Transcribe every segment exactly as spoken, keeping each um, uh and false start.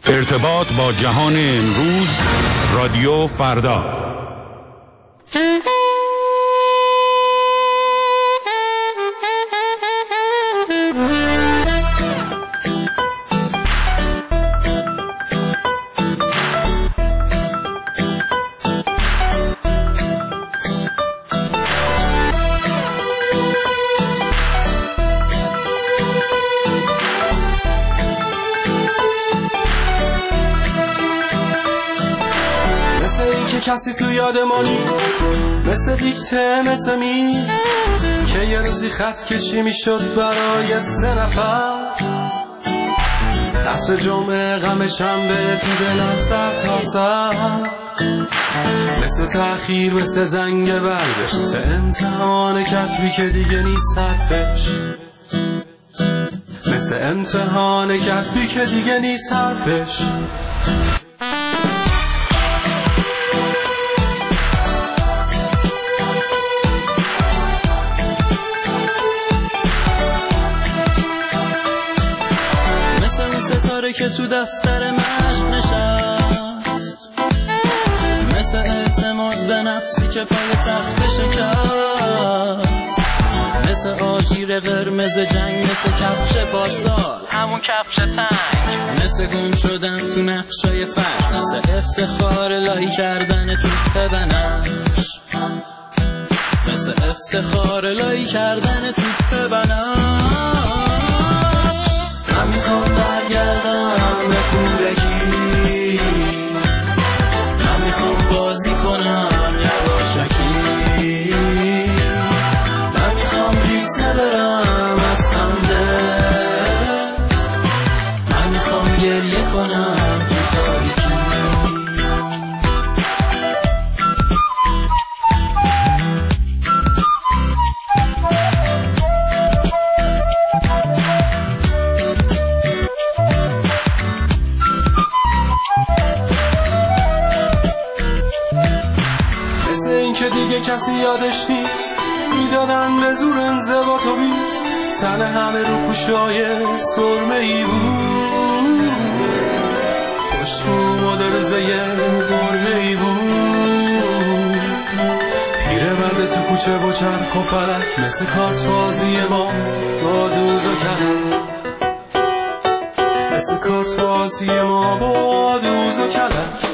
ارتباط با جهان امروز، رادیو فردا. کسی تو یاد ما نیست، مثل دیکته مثل می که یه روزی خط کشی می شد برای سه نفر. دست جمعه غم شنبه تو دلم سر تا سر، مثل تأخیر مثل زنگ ورزش، مثل امتحان کتبی که دیگه نیست حرفش، مثل امتحان کتبی که دیگه نیست حرفش. که تو دفتر مشق نشست، مثل اعتماد به نفسی که پای تخت شکست، مثل آژیر قرمز جنگ، مثل کفش پارسال همون کفش تنگ، مثل گم شدن تو نقشای فرش، مثل افتخار لایی کردن توپ بنفش، مثل افتخار لایی کردن توپ بنفش. من میخوام برگردم به کودکی، من میخوام بازی کنم یواشکی، من میخوام ریسه برم از خنده، من میخوام گریه کنم تو تاریکی. دیگه کسی یادش نیست، میدادن به زور انضباط و بیست، تن همه رو پوشای سرمه ای بود، پشت مدرزه گربه ای بود، پیره مرد تو کوچه با چرخ و فلک، مثل کارت بازی ما با دوز و کلک، مثل کارت بازی ما با دوز و کلک،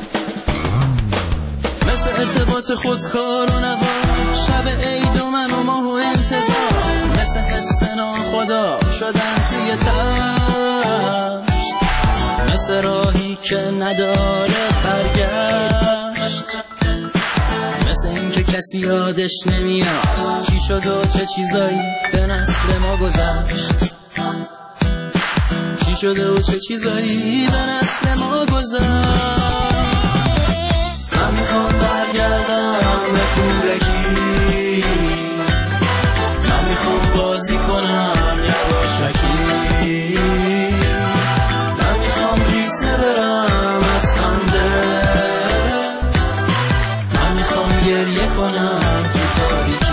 مثل ارتباط خودکار و نوا، شب عید و من و ماه و انتظار، مثل حس ناخدا شدن توی تشت، مثل راهی که نداره برگشت، مثل این که کسی یادش نمیاد چی شد و چه چیزایی به نسل ما گذشت، چی شده و چه چیزایی به نسل ما گذشت. من میخوام برگردم به کودکی، من میخوام بازی کنم یواشکی، من میخوام ریسه برم از خنده، من میخوام گریه کنم تو تاریکی.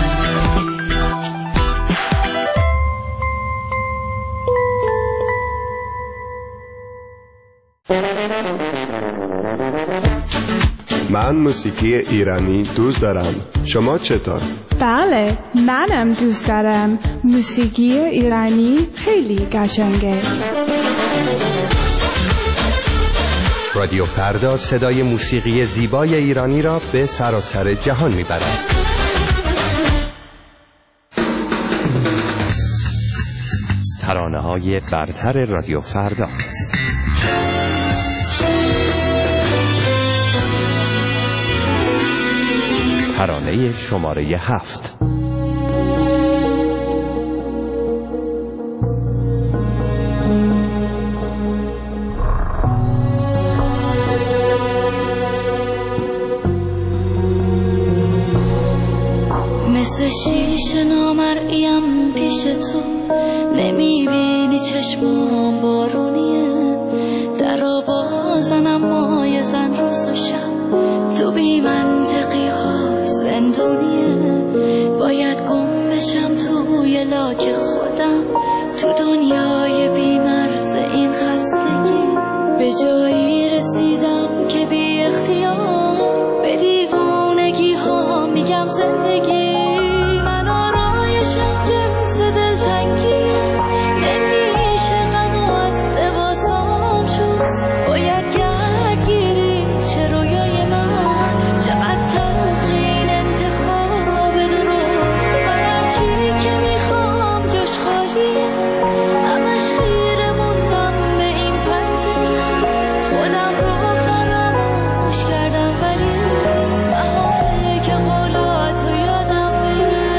من موسیقی ایرانی دوست دارم. شما چطور؟ بله، منم دوست دارم. موسیقی ایرانی خیلی قشنگه. رادیو فردا صدای موسیقی زیبای ایرانی را به سراسر جهان میبرد. ترانه‌های برتر رادیو فردا. ترانه شماره هفت. مثل شیشه نامرئیم پیش تو، نمیبینی چشمام بارونیه، در و بازنم مای زن روز و شب، تو بی منطقی ها زندونیه، جایی رسیدم که بی اختیار به دیوونگی ها میگم زندگی من آرایشم جنس دلتنگیه نمیشه غمو از لباسام شست باید گردگیری چه رویای من چقدر تلخین انتخاب درست من هرچی که میخوام جاش خالیه همش خیره موندم به این پنجره خودم رو فراموش کردم ولی بهاره که قولاتو یادم بره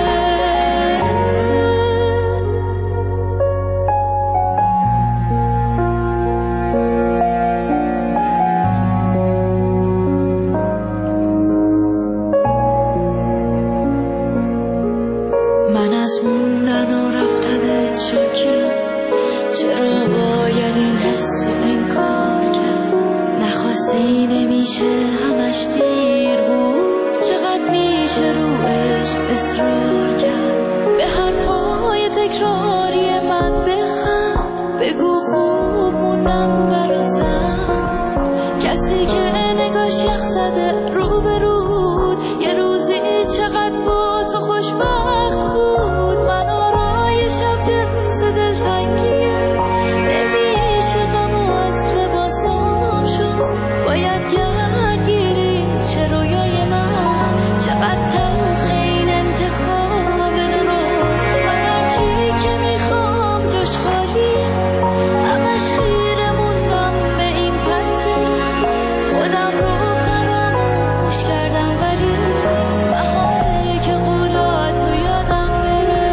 من از موندن و رفتنت شاکیم چرا باید این حس و انکار کرد نخواستی نمیشه همش دیر بود چقدر میشه رو عشق اصرار کرد به حرفای تکراری من بخند بگو خوب موندن برا سخت کسی که نگاش یخ زده رو به رود یه روزی چقدر با تو خوشبخت بود من آرایشم جنس دلتنگیه نمیشه غمو از لباسام شست باید گردگیری چه رویای من چقدر تلخین انتخاب درست من هرچی که میخوام جاش خالیه همش خیره موندم به این پنجره خودم رو فراموش کردم ولی بهاره که قولاتو یادم بره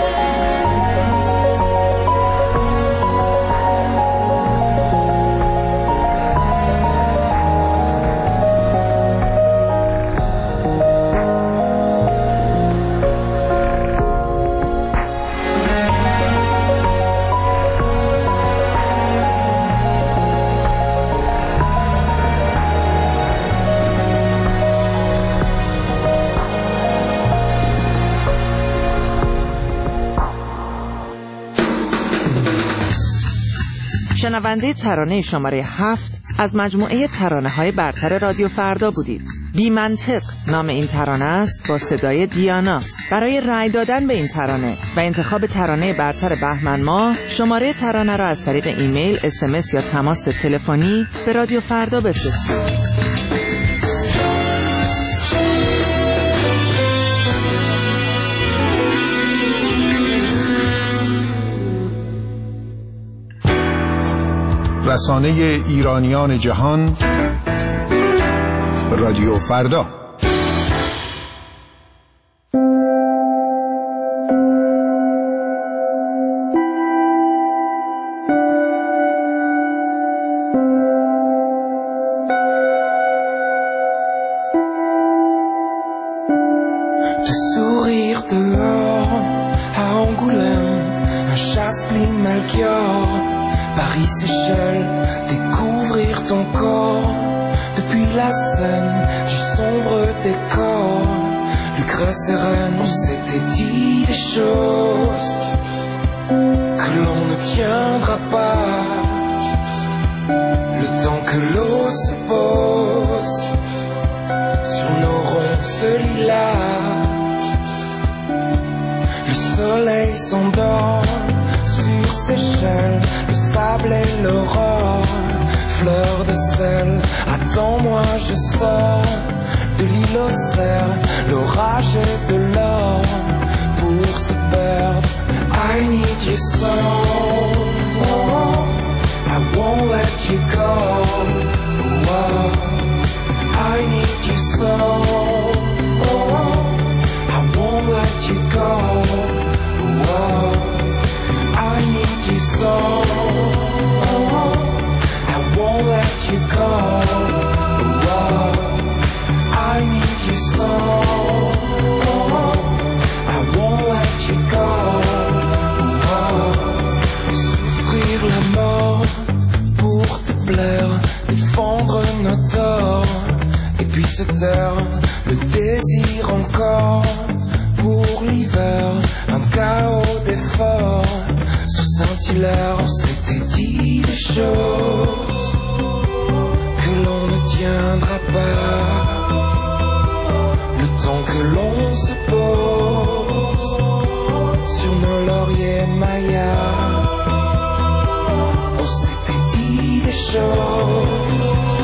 شنونده ترانه شماره هفت از مجموعه ترانه‌های برتر رادیو فردا بودید. بی منطق نام این ترانه است با صدای دیانا. برای رأی دادن به این ترانه و انتخاب ترانه برتر بهمن ماه شماره ترانه را از طریق ایمیل، اس ام اس یا تماس تلفنی به رادیو فردا بفرستید. رسانه ایرانیان جهان رادیو فردا Te sourire dehors à Angoulême, un Chasse-Pline Melchior, Paris Seychelles, découvrir ton corps depuis la scène du sombre décor. Lucrèce et Rennes, on s'était dit des choses que l'on ne tiendra pas. Le temps que l'eau se pose sur nos ronces lilas, le soleil s'endort sur Seychelles, le sable et l'aurore, fleur de sel. Attends-moi, je sors de l'île aux cerfs, l'orage et de l'or pour se perdre. I need you so, oh, I won't let you go. Oh, I need you so, oh, I won't let you go. Oh, I need you so, oh, I won't let you go. Oh, I need you so, oh, I won't let you go. Oh, souffrir la mort pour te plaire, défendre nos torts, et puis se taire, le désir encore pour l'hiver, un chaos d'efforts. Sur Saint-Hilaire, on s'était dit des choses reviendra pas. Le temps que l'on se pose sur nos lauriers mayas, on s'était dit des choses.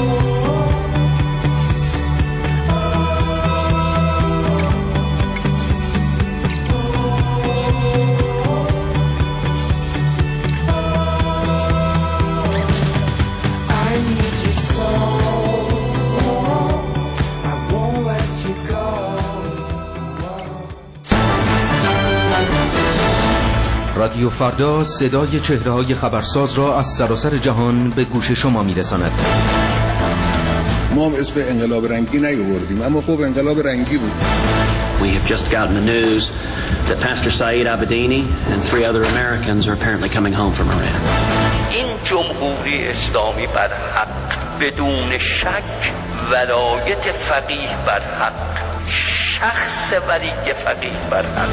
رادیو فردا صدای چهره‌های خبرساز را از سراسر جهان به گوش شما می‌رساند. ما هم اسم انقلاب رنگی نیاوردیم، اما خب انقلاب رنگی بود. We have just gotten the news that Pastor Saeed Abedini and three other Americans are apparently coming home from Iran. این جمهوری اسلامی بر حق، بدون شک ولایت فقیه بر حق، شخص ولی فقیه بر حق.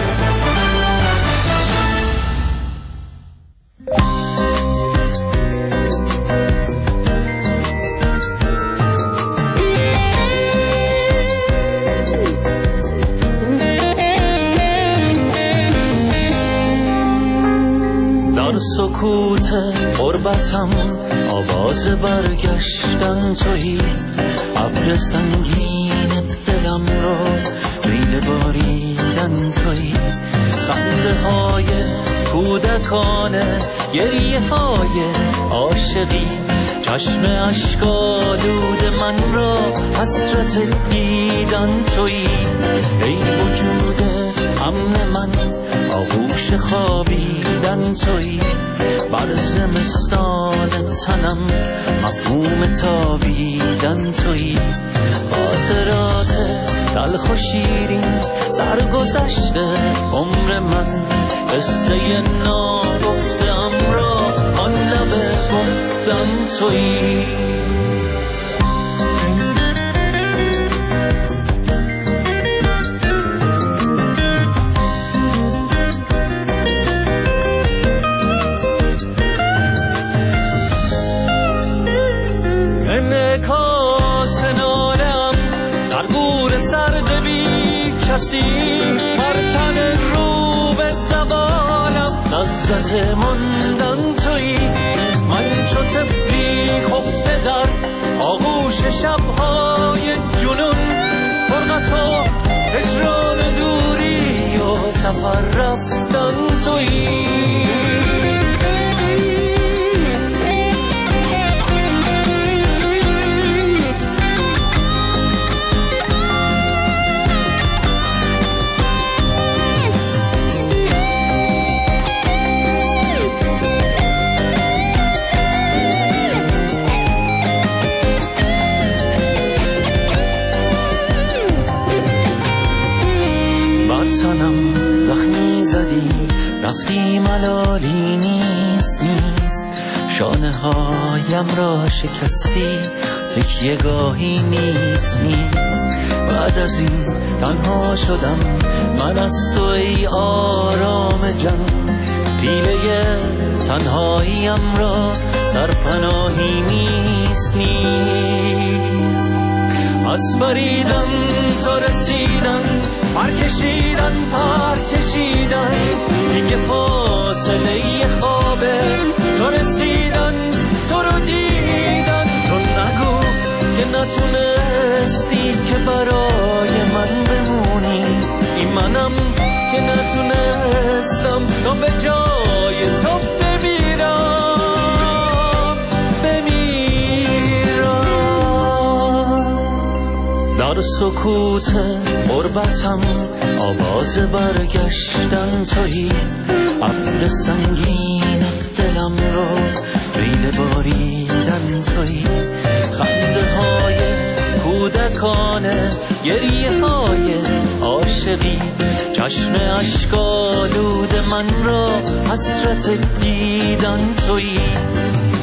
در سکوت غربتم آواز برگشتن تویی، ابر سنگین دلم رو میل باریدن تویی، خنده های کودکانه، گریه های عاشقی، چشم اشک‌آلود من را حسرت دیدن تویی، ای وجود امن من آغوش خوابیدن تویی، بر زمستان تنم مفهوم تابیدن تویی، خاطرات تلخ و شیرین سرگذشته عمر من، قصه ناگفته‌ام را آن لب گفتن تویی. بر تن رو به زوالم لذت ماندن تویی، من چو طفلی خفته در آغوش شبهای جنون، فرقت و هجران دوری و سفر رفتن تویی. تنم زخمی زدی رفتی، ملالی نیست نیست، شانه هایم را شکستی، تکیه گاهی نیست نیست، بعد از این تنها شدم من از تو ای آرام جان، پیله تنهاییم را سرپناهی نیست نیست، از بریدن تا رسیدن، پر کشیدن پر کشیدن، دیگه فاصله خوابه تا رسیدن تو رو دیدن، تو نگو که نتونستی که برای من بمونی، این منم که نتونستم تا به جای تو بمیرم در سکوت غربتم آواز برگشتن تویی، ابر سنگین دلم رو میل باریدن تویی، خنده های کودکانه، گریه های عاشقی، چشم اشک‌آلود من را حسرت دیدن تویی.